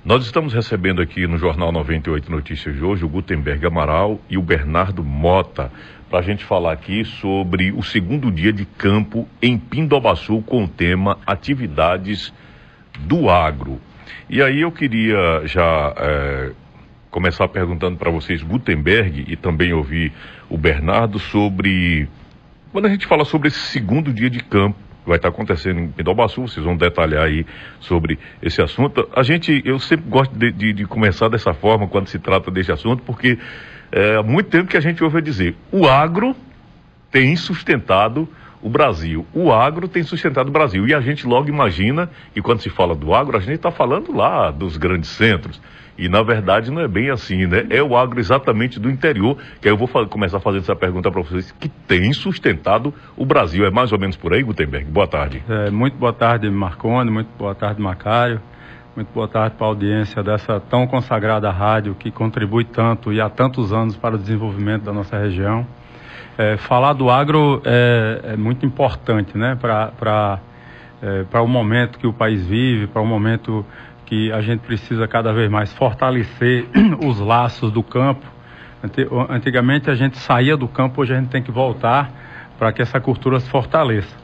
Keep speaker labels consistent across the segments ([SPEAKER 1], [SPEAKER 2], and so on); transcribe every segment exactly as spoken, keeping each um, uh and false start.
[SPEAKER 1] Nós estamos recebendo aqui no Jornal noventa e oito Notícias de hoje o Gutenberg Amaral e o Bernardo Mota, para a gente falar aqui sobre o segundo dia de campo em Pindobaçu com o tema Atividades do Agro. E aí eu queria já é, começar perguntando para vocês, Gutenberg, e também ouvir o Bernardo sobre, quando a gente fala sobre esse segundo dia de campo, vai estar acontecendo em Pindobaçu, vocês vão detalhar aí sobre esse assunto. A gente, eu sempre gosto de, de, de começar dessa forma quando se trata desse assunto, porque é, há muito tempo que a gente ouve dizer, o agro tem sustentado o Brasil, o agro tem sustentado o Brasil, e a gente logo imagina que quando se fala do agro, a gente está falando lá dos grandes centros, e na verdade não é bem assim, né? É o agro exatamente do interior, que aí eu vou fa- começar fazendo essa pergunta para vocês, que tem sustentado o Brasil. É mais ou menos por aí, Gutenberg? Boa tarde.
[SPEAKER 2] É, muito boa tarde, Marconi, muito boa tarde, Macário, muito boa tarde para a audiência dessa tão consagrada rádio que contribui tanto e há tantos anos para o desenvolvimento da nossa região. É, falar do agro é, é muito importante, né, para é, para o momento que o país vive, para o momento que a gente precisa cada vez mais fortalecer os laços do campo. Antigamente a gente saía do campo, hoje a gente tem que voltar para que essa cultura se fortaleça.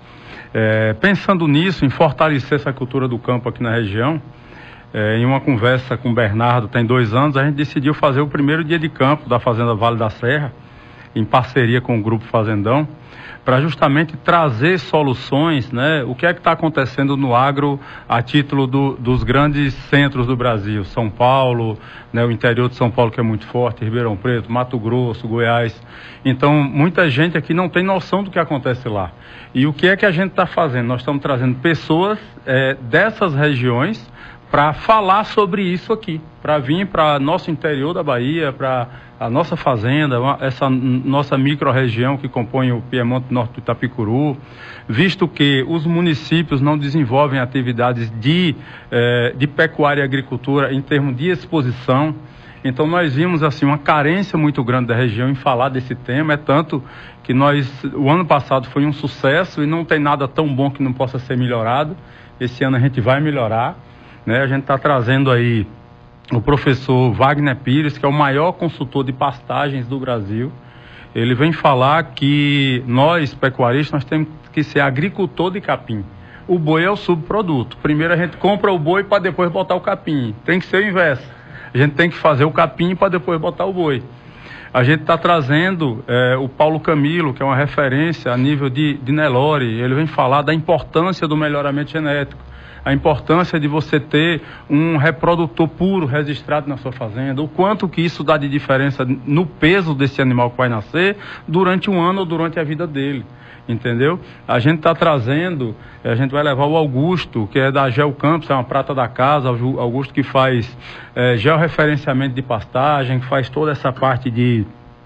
[SPEAKER 2] É, pensando nisso, em fortalecer essa cultura do campo aqui na região, é, em uma conversa com o Bernardo, tem dois anos, a gente decidiu fazer o primeiro dia de campo da Fazenda Vale da Serra, em parceria com o Grupo Fazendão, para justamente trazer soluções, né? O que é que está acontecendo no agro a título do, dos grandes centros do Brasil, São Paulo, né? O interior de São Paulo que é muito forte, Ribeirão Preto, Mato Grosso, Goiás. Então, muita gente aqui não tem noção do que acontece lá. E o que é que a gente está fazendo? Nós estamos trazendo pessoas é, dessas regiões para falar sobre isso aqui, para vir para nosso interior da Bahia, para a nossa fazenda, essa nossa micro-região que compõe o Piemonte Norte do Itapicuru, visto que os municípios não desenvolvem atividades de, eh, de pecuária e agricultura em termos de exposição. Então nós vimos assim uma carência muito grande da região em falar desse tema, é tanto que nós, o ano passado foi um sucesso e não tem nada tão bom que não possa ser melhorado. Esse ano a gente vai melhorar, né? A gente está trazendo aí o professor Wagner Pires, que é o maior consultor de pastagens do Brasil. Ele vem falar que nós, pecuaristas, nós temos que ser agricultor de capim. O boi é o subproduto. Primeiro a gente compra o boi para depois botar o capim. Tem que ser o inverso. A gente tem que fazer o capim para depois botar o boi. A gente está trazendo é, o Paulo Camilo, que é uma referência a nível de, de Nelore. Ele vem falar da importância do melhoramento genético, a importância de você ter um reprodutor puro registrado na sua fazenda, o quanto que isso dá de diferença no peso desse animal que vai nascer durante um ano ou durante a vida dele, entendeu? A gente está trazendo, a gente vai levar o Augusto, que é da Geocampus, é uma prata da casa, o Augusto que faz é, georreferenciamento de pastagem, que faz toda essa parte de,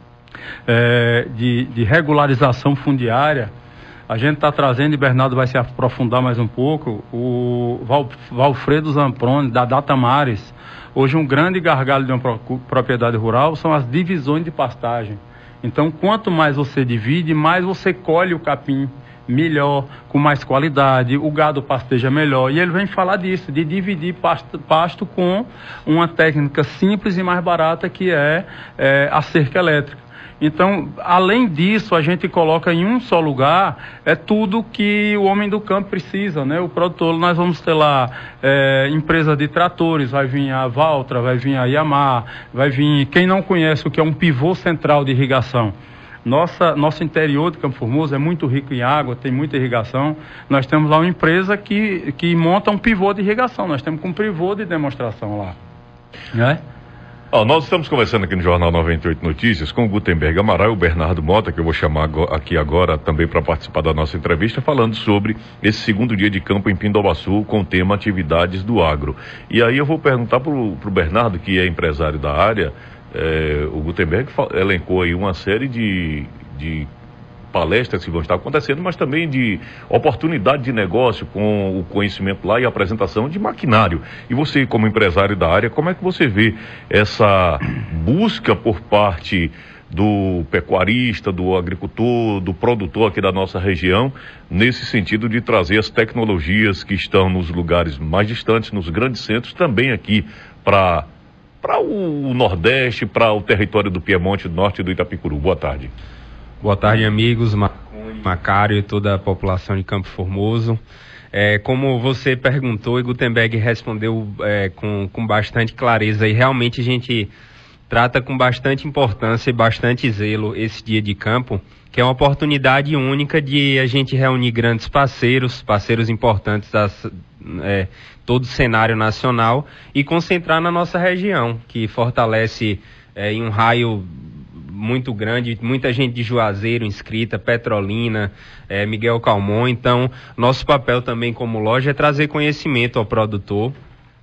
[SPEAKER 2] é, de, de regularização fundiária. A gente está trazendo, e Bernardo vai se aprofundar mais um pouco, o Val, Valfredo Zamproni, da Datamares. Hoje um grande gargalo de uma pro, propriedade rural são as divisões de pastagem. Então, quanto mais você divide, mais você colhe o capim melhor, com mais qualidade, o gado pasteja melhor. E ele vem falar disso, de dividir pasto, pasto com uma técnica simples e mais barata, que é, é a cerca elétrica. Então, além disso, a gente coloca em um só lugar é tudo que o homem do campo precisa, né? O produtor, nós vamos ter lá é, empresa de tratores, vai vir a Valtra, vai vir a Yamaha, vai vir, quem não conhece o que é um pivô central de irrigação. Nossa, nosso interior de Campo Formoso é muito rico em água, tem muita irrigação. Nós temos lá uma empresa que, que monta um pivô de irrigação, nós temos um pivô de demonstração lá, né?
[SPEAKER 1] Oh, nós estamos conversando aqui no Jornal noventa e oito Notícias com o Gutenberg Amaral e o Bernardo Mota, que eu vou chamar aqui agora também para participar da nossa entrevista, falando sobre esse segundo dia de campo em Pindobaçu com o tema Atividades do Agro. E aí eu vou perguntar para o Bernardo, que é empresário da área, é, o Gutenberg elencou aí uma série de, de palestras que vão estar acontecendo, mas também de oportunidade de negócio com o conhecimento lá e a apresentação de maquinário. E você, como empresário da área, como é que você vê essa busca por parte do pecuarista, do agricultor, do produtor aqui da nossa região, nesse sentido de trazer as tecnologias que estão nos lugares mais distantes, nos grandes centros, também aqui para para o Nordeste, para o território do Piemonte, do Norte e do Itapicuru. Boa tarde.
[SPEAKER 3] Boa tarde, amigos, Macário e toda a população de Campo Formoso. É, como você perguntou e Gutenberg respondeu é, com, com bastante clareza, e realmente a gente trata com bastante importância e bastante zelo esse dia de campo, que é uma oportunidade única de a gente reunir grandes parceiros, parceiros importantes das, é, todo o cenário nacional e concentrar na nossa região, que fortalece é, em um raio muito grande, muita gente de Juazeiro inscrita, Petrolina, é, Miguel Calmon. Então, nosso papel também como loja é trazer conhecimento ao produtor,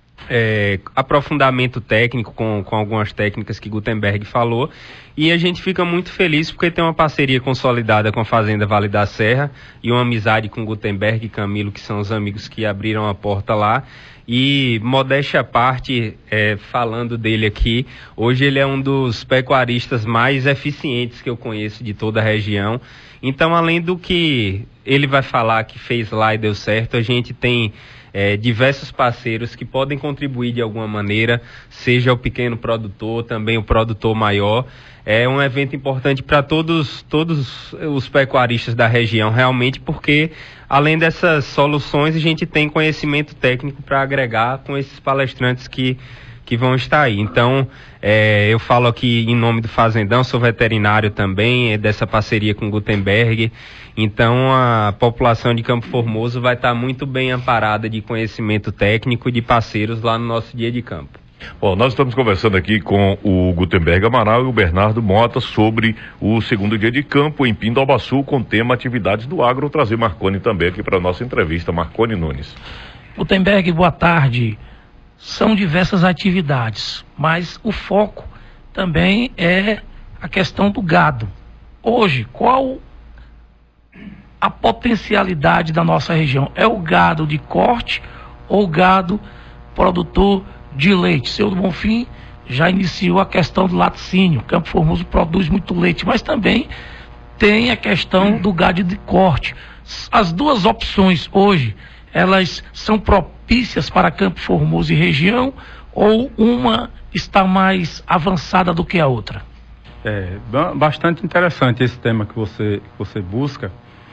[SPEAKER 3] é, aprofundamento técnico com, com algumas técnicas que Gutenberg falou, e a gente fica muito feliz porque tem uma parceria consolidada com a Fazenda Vale da Serra e uma amizade com Gutenberg e Camilo, que são os amigos que abriram a porta lá. E, modéstia à parte, é, falando dele aqui, hoje ele é um dos pecuaristas mais eficientes que eu conheço de toda a região. Então, além do que ele vai falar que fez lá e deu certo, a gente tem é, diversos parceiros que podem contribuir de alguma maneira, seja o pequeno produtor, também o produtor maior. É um evento importante para todos, todos os pecuaristas da região, realmente, porque além dessas soluções, a gente tem conhecimento técnico para agregar com esses palestrantes que, que vão estar aí. Então, é, eu falo aqui em nome do Fazendão, sou veterinário também, é dessa parceria com Gutenberg. Então, a população de Campo Formoso vai estar muito bem amparada de conhecimento técnico e de parceiros lá no nosso dia de campo.
[SPEAKER 1] Bom, nós estamos conversando aqui com o Gutenberg Amaral e o Bernardo Mota sobre o segundo dia de campo em Pindobaçu, com o tema Atividades do Agro. Vou trazer Marconi também aqui para a nossa entrevista. Marconi Nunes.
[SPEAKER 4] Gutenberg, boa tarde. São diversas atividades, mas o foco também é a questão do gado. Hoje, qual a potencialidade da nossa região? É o gado de corte ou o gado produtor de leite? Seu do Bonfim já iniciou a questão do laticínio. Campo Formoso produz muito leite, mas também tem a questão do gado de corte. As duas opções hoje, elas são propícias para Campo Formoso e região, ou uma está mais avançada do que a outra?
[SPEAKER 2] É bastante interessante esse tema que você, você busca,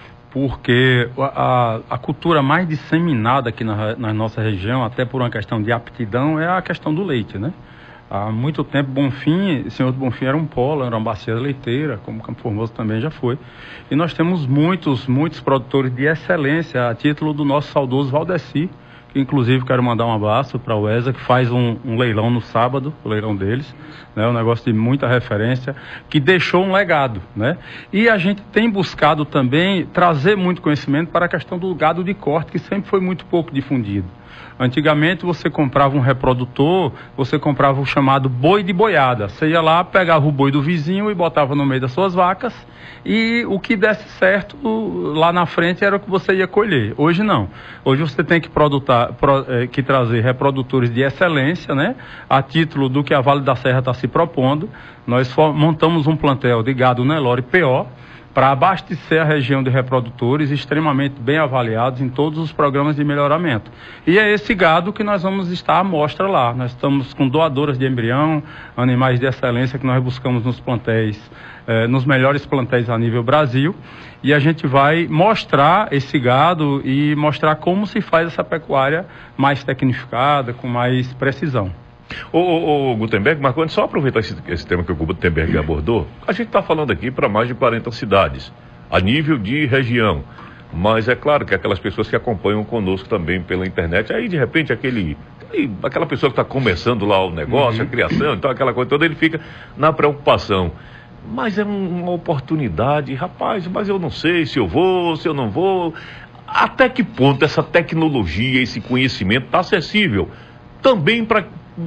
[SPEAKER 2] porque a, a cultura mais disseminada aqui na, na nossa região, até por uma questão de aptidão, é a questão do leite, né? Há muito tempo, Bonfim, Senhor do Bonfim era um polo, era uma bacia leiteira, como Campo Formoso também já foi. E nós temos muitos, muitos produtores de excelência, a título do nosso saudoso Valdeci, que inclusive quero mandar um abraço para o ESA, que faz um, um leilão no sábado, o leilão deles, né, um negócio de muita referência, que deixou um legado, né? E a gente tem buscado também trazer muito conhecimento para a questão do gado de corte, que sempre foi muito pouco difundido. Antigamente você comprava um reprodutor, você comprava o chamado boi de boiada. Você ia lá, pegava o boi do vizinho e botava no meio das suas vacas, e o que desse certo lá na frente era o que você ia colher. Hoje não. Hoje você tem que, produtar, pro, é, que trazer reprodutores de excelência, né? A título do que a Vale da Serra está se propondo. Nós montamos um plantel de gado Nelore P O, para abastecer a região de reprodutores extremamente bem avaliados em todos os programas de melhoramento. E é esse gado que nós vamos estar à mostra lá. Nós estamos com doadoras de embrião, animais de excelência que nós buscamos nos plantéis, eh, nos melhores plantéis a nível Brasil, e a gente vai mostrar esse gado e mostrar como se faz essa pecuária mais tecnificada, com mais precisão.
[SPEAKER 1] Ô, ô, ô Gutenberg, Marconi, só aproveitar esse, esse tema que o Gutenberg abordou, a gente está falando aqui para mais de quarenta cidades, a nível de região, mas é claro que aquelas pessoas que acompanham conosco também pela internet, aí de repente aquele, aquela pessoa que está começando lá o negócio, uhum. a criação, então aquela coisa toda, ele fica na preocupação. Mas é uma oportunidade, rapaz, mas eu não sei se eu vou, se eu não vou. Até que ponto essa tecnologia, esse conhecimento está acessível também para...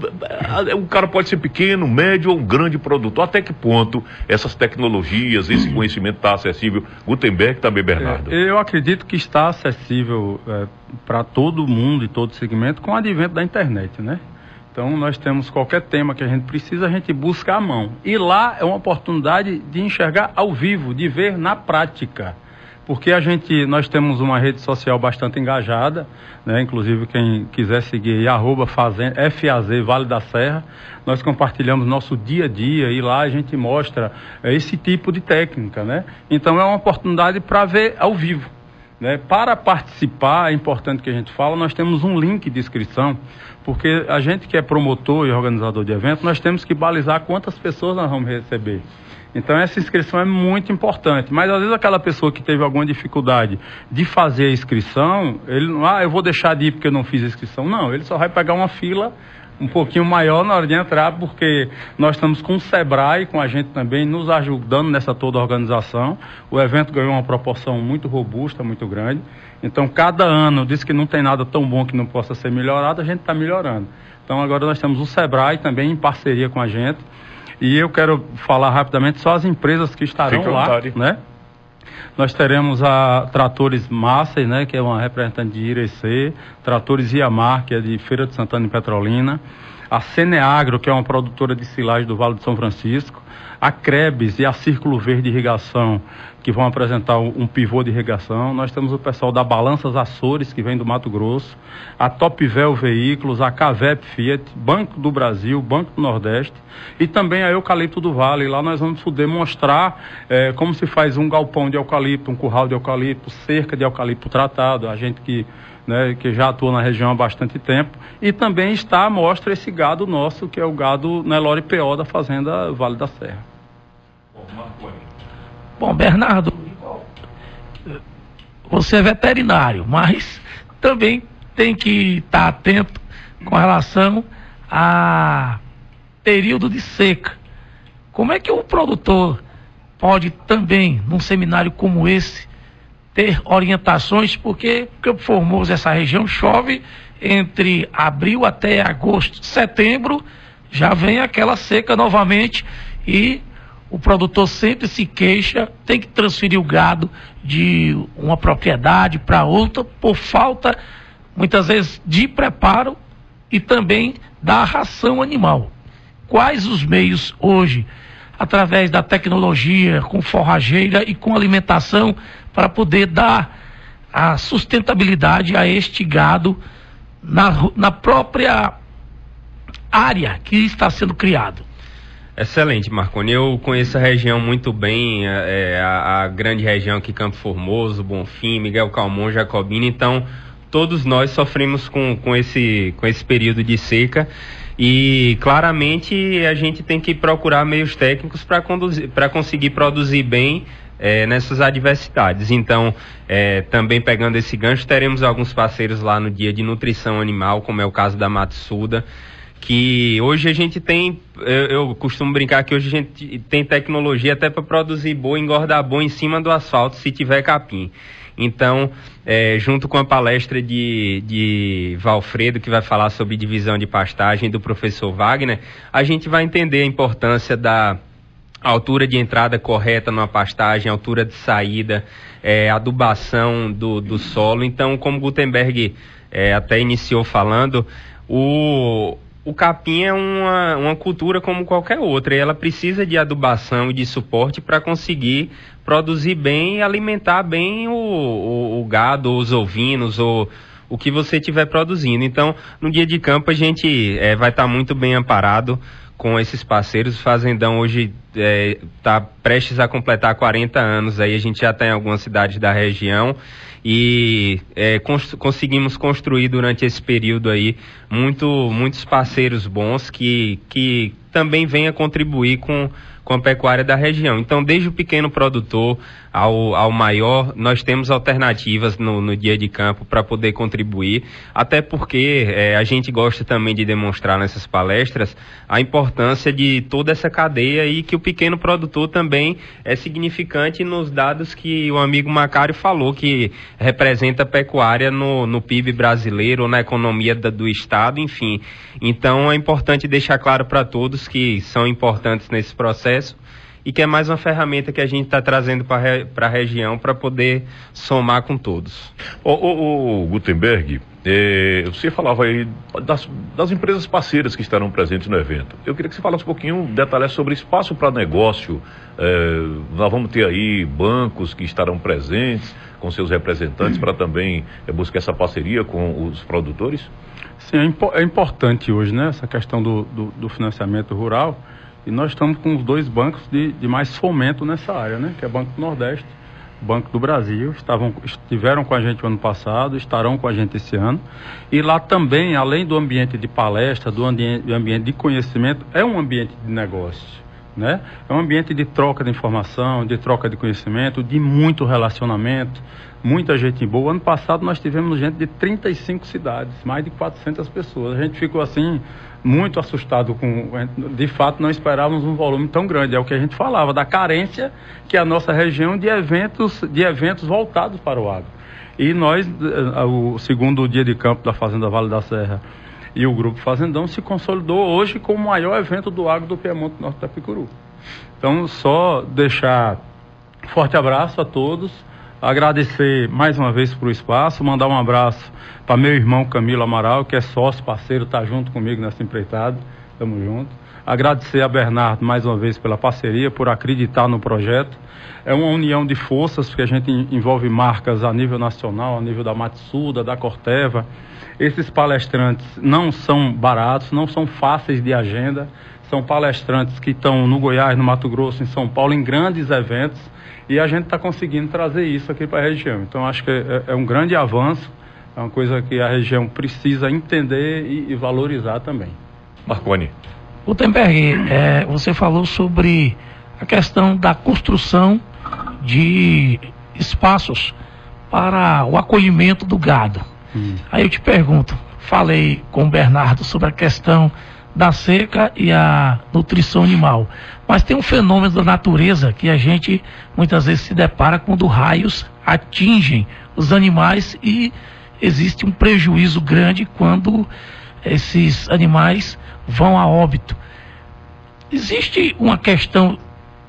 [SPEAKER 1] O cara pode ser pequeno, médio ou um grande produtor. Até que ponto essas tecnologias, esse conhecimento está acessível? Gutenberg também, Bernardo.
[SPEAKER 2] É, eu acredito que está acessível é, para todo mundo e todo segmento com o advento da internet, né? Então nós temos qualquer tema que a gente precisa, a gente busca à mão. E lá é uma oportunidade de enxergar ao vivo, de ver na prática. porque a gente, nós temos uma rede social bastante engajada, né? Inclusive quem quiser seguir, arroba fazenda, F A Z Vale da Serra, nós compartilhamos nosso dia a dia e lá a gente mostra é, esse tipo de técnica, né? Então é uma oportunidade para ver ao vivo, né? Para participar, é importante que a gente fala, nós temos um link de inscrição, porque a gente que é promotor e organizador de evento, nós temos que balizar quantas pessoas nós vamos receber. Então essa inscrição é muito importante, mas às vezes aquela pessoa que teve alguma dificuldade de fazer a inscrição, ele não, ah, eu vou deixar de ir porque eu não fiz a inscrição. Não, ele só vai pegar uma fila um pouquinho maior na hora de entrar, porque nós estamos com o Sebrae, com a gente também, nos ajudando nessa toda a organização. O evento ganhou uma proporção muito robusta, muito grande. Então, cada ano, diz que não tem nada tão bom que não possa ser melhorado, a gente está melhorando. Então, agora nós temos o Sebrae também em parceria com a gente. E eu quero falar rapidamente só as empresas que estarão
[SPEAKER 1] Fica
[SPEAKER 2] lá, né? Nós teremos a Tratores Massey, né, que é uma representante de Irecê, Tratores Iamar, que é de Feira de Santana e Petrolina, a Ceneagro, que é uma produtora de silagem do Vale de São Francisco, a Crebes e a Círculo Verde Irrigação, que vão apresentar um pivô de irrigação. Nós temos o pessoal da Balanças Açores, que vem do Mato Grosso, a Topvel Veículos, a Cavep Fiat, Banco do Brasil, Banco do Nordeste e também a Eucalipto do Vale. Lá nós vamos poder mostrar é, como se faz um galpão de eucalipto, um curral de eucalipto, cerca de eucalipto tratado. A gente que, né, que já atua na região há bastante tempo. E também está à mostra esse gado nosso, que é o gado Nelore P O da Fazenda Vale da Serra.
[SPEAKER 4] Bom, Bernardo, você é veterinário, mas também tem que estar atento com relação a período de seca. Como é que o produtor pode também, num seminário como esse, ter orientações? Porque Campo Formoso, essa região, chove entre abril até agosto, setembro, já vem aquela seca novamente e o produtor sempre se queixa, tem que transferir o gado de uma propriedade para outra por falta, muitas vezes, de preparo e também da ração animal. Quais os meios hoje, através da tecnologia, com forrageira e com alimentação, para poder dar a sustentabilidade a este gado na, na própria área que está sendo criado?
[SPEAKER 3] Excelente, Marconi. Eu conheço a região muito bem, é, a, a grande região aqui, Campo Formoso, Bonfim, Miguel Calmon, Jacobina. Então, todos nós sofremos com, com, esse, com esse período de seca e, claramente, a gente tem que procurar meios técnicos para conseguir produzir bem é, nessas adversidades. Então, é, também pegando esse gancho, teremos alguns parceiros lá no dia de nutrição animal, como é o caso da Matsuda, que hoje a gente tem, eu, eu costumo brincar que hoje a gente tem tecnologia até para produzir boi, engordar boi em cima do asfalto, se tiver capim. Então, é, junto com a palestra de, de Valfredo, que vai falar sobre divisão de pastagem, do professor Wagner, a gente vai entender a importância da altura de entrada correta numa pastagem, altura de saída, é, adubação do, do solo. Então, como Gutenberg é, até iniciou falando, o... O capim é uma, uma cultura como qualquer outra, e ela precisa de adubação e de suporte para conseguir produzir bem e alimentar bem o, o, o gado, os ovinos, ou o que você estiver produzindo. Então, no dia de campo, a gente é, vai estar tá muito bem amparado com esses parceiros. O Fazendão hoje está é, prestes a completar quarenta anos, aí a gente já está em algumas cidades da região, e é, cons conseguimos construir durante esse período aí muito, muitos parceiros bons que, que também venham contribuir com, com a pecuária da região. Então, desde o pequeno produtor ao, ao maior, nós temos alternativas no, no dia de campo para poder contribuir, até porque é, a gente gosta também de demonstrar nessas palestras a importância de toda essa cadeia, e que o pequeno produtor também é significante nos dados que o amigo Macário falou, que representa a pecuária no, no P I B brasileiro, ou na economia da, do estado, enfim. Então é importante deixar claro para todos que são importantes nesse processo e que é mais uma ferramenta que a gente está trazendo para a região para poder somar com todos.
[SPEAKER 1] Ô, ô, ô Gutenberg, é, você falava aí das, das empresas parceiras que estarão presentes no evento. Eu queria que você falasse um pouquinho, detalhes sobre espaço para negócio. É, nós vamos ter aí bancos que estarão presentes com seus representantes para também é, buscar essa parceria com os produtores?
[SPEAKER 2] Sim, é, impo é importante hoje, né, essa questão do, do, do financiamento rural, e nós estamos com os dois bancos de, de mais fomento nessa área, né, que é o Banco do Nordeste, Banco do Brasil, estavam, estiveram com a gente o ano passado, estarão com a gente esse ano, e lá também, além do ambiente de palestra, do ambiente, do ambiente de conhecimento, é um ambiente de negócio. Né? É um ambiente de troca de informação, de troca de conhecimento, de muito relacionamento, muita gente boa. Ano passado nós tivemos gente de trinta e cinco cidades, mais de quatrocentas pessoas. A gente ficou assim, muito assustado com... De fato, não esperávamos um volume tão grande. É o que a gente falava, da carência que é a nossa região de eventos, de eventos voltados para o agro. E nós, o segundo dia de campo da Fazenda Vale da Serra, e o Grupo Fazendão se consolidou hoje como o maior evento do agro do Piemonte Norte da Picuru. Então, só deixar um forte abraço a todos, agradecer mais uma vez por o espaço, mandar um abraço para meu irmão Camilo Amaral, que é sócio, parceiro, está junto comigo nessa empreitada, estamos juntos. Agradecer a Bernardo mais uma vez pela parceria, por acreditar no projeto. É uma união de forças, porque a gente envolve marcas a nível nacional, a nível da Matsuda, da Corteva. Esses palestrantes não são baratos, não são fáceis de agenda, são palestrantes que estão no Goiás, no Mato Grosso, em São Paulo, em grandes eventos, e a gente está conseguindo trazer isso aqui para a região. Então, acho que é, é um grande avanço, é uma coisa que a região precisa entender e, e valorizar também.
[SPEAKER 1] Marconi.
[SPEAKER 4] Gutenberg, é, você falou sobre a questão da construção de espaços para o acolhimento do gado. Hum. Aí eu te pergunto, falei com o Bernardo sobre a questão da seca e a nutrição animal, mas tem um fenômeno da natureza que a gente muitas vezes se depara quando raios atingem os animais e existe um prejuízo grande quando esses animais vão a óbito. Existe uma questão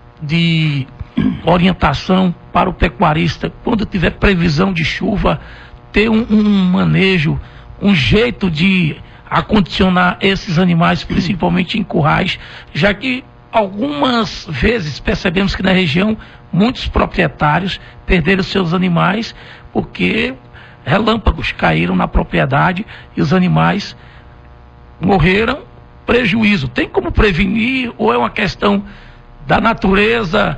[SPEAKER 4] de orientação para o pecuarista quando tiver previsão de chuva, ter um, um manejo, um jeito de acondicionar esses animais, principalmente em currais, já que algumas vezes percebemos que na região muitos proprietários perderam seus animais porque relâmpagos caíram na propriedade e os animais morreram, prejuízo. Tem como prevenir ou é uma questão da natureza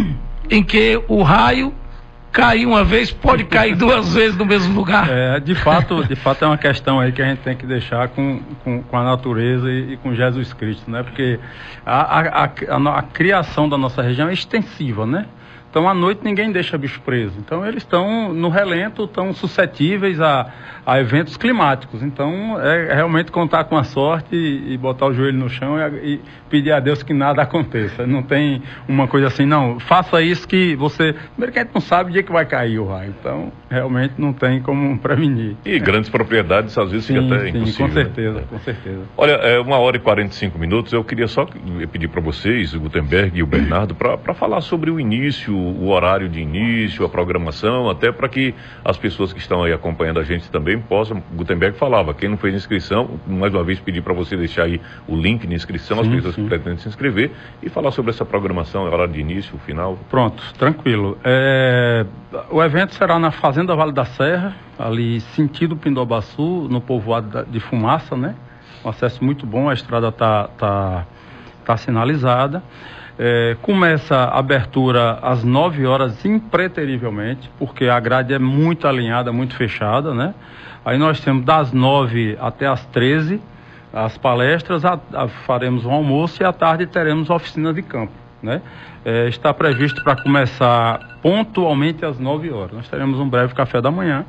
[SPEAKER 4] em que o raio cair uma vez, pode cair duas vezes no mesmo lugar?
[SPEAKER 2] É, de fato, de fato é uma questão aí que a gente tem que deixar com, com, com a natureza e, e com Jesus Cristo, né? Porque a, a, a, a, a criação da nossa região é extensiva, né? Então, à noite, ninguém deixa bicho preso. Então, eles estão no relento, estão suscetíveis a, a eventos climáticos. Então, é realmente contar com a sorte e, e botar o joelho no chão e, e pedir a Deus que nada aconteça. Não tem uma coisa assim, não, faça isso que você... Primeiro que a gente não sabe o dia que vai cair o raio. Então, realmente não tem como prevenir.
[SPEAKER 1] E é. Grandes propriedades, às vezes, sim, fica até sim, impossível.
[SPEAKER 2] Com certeza,
[SPEAKER 1] né?
[SPEAKER 2] com certeza.
[SPEAKER 1] Olha, é uma hora e quarenta e cinco minutos. Eu queria só pedir para vocês, o Gutenberg e o Bernardo, para falar sobre o início, o horário de início, a programação, até para que as pessoas que estão aí acompanhando a gente também possam. Gutenberg falava, quem não fez inscrição, mais uma vez pedir para você deixar aí o link de inscrição, sim, as pessoas sim. que pretendem se inscrever, e falar sobre essa programação, horário de início, final.
[SPEAKER 2] Pronto, tranquilo. É, o evento será na Fazenda Vale da Serra, ali sentido Pindobaçu, no povoado de Fumaça, né? Um acesso muito bom, a estrada está tá, tá sinalizada. É, começa a abertura às nove horas impreterivelmente, porque a grade é muito alinhada, muito fechada, né? Aí nós temos das nove até as treze as palestras, a, a, faremos um almoço e à tarde teremos oficina de campo, né? É, está previsto para começar pontualmente às nove horas. Nós teremos um breve café da manhã.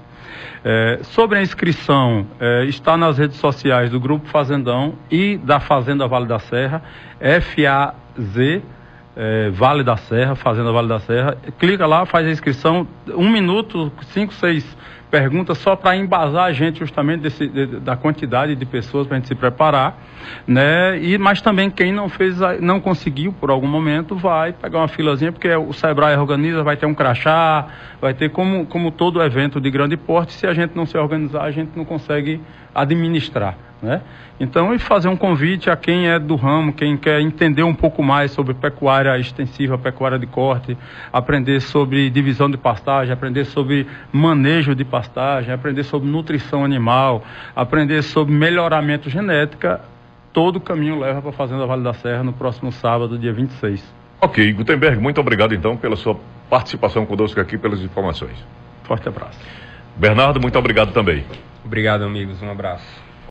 [SPEAKER 2] É, sobre a inscrição, é, está nas redes sociais do Grupo Fazendão e da Fazenda Vale da Serra, F A Z é, Vale da Serra, Fazenda Vale da Serra. Clica lá, faz a inscrição, um minuto, cinco, seis perguntas só para embasar a gente justamente desse, de, da quantidade de pessoas para a gente se preparar, né? E, mas também quem não fez, não conseguiu por algum momento, vai pegar uma filazinha, porque o Sebrae organiza, vai ter um crachá, vai ter como, como todo evento de grande porte. Se a gente não se organizar, a gente não consegue administrar, né? Então, e fazer um convite a quem é do ramo, quem quer entender um pouco mais sobre pecuária extensiva, pecuária de corte, aprender sobre divisão de pastagem, aprender sobre manejo de pastagem, aprender sobre nutrição animal, aprender sobre melhoramento genético. Todo o caminho leva para a Fazenda Vale da Serra no próximo sábado, dia vinte e seis.
[SPEAKER 1] Ok, Gutenberg, muito obrigado então pela sua participação conosco aqui, pelas informações.
[SPEAKER 2] Forte abraço.
[SPEAKER 1] Bernardo, muito obrigado também.
[SPEAKER 3] Obrigado, amigos. Um abraço.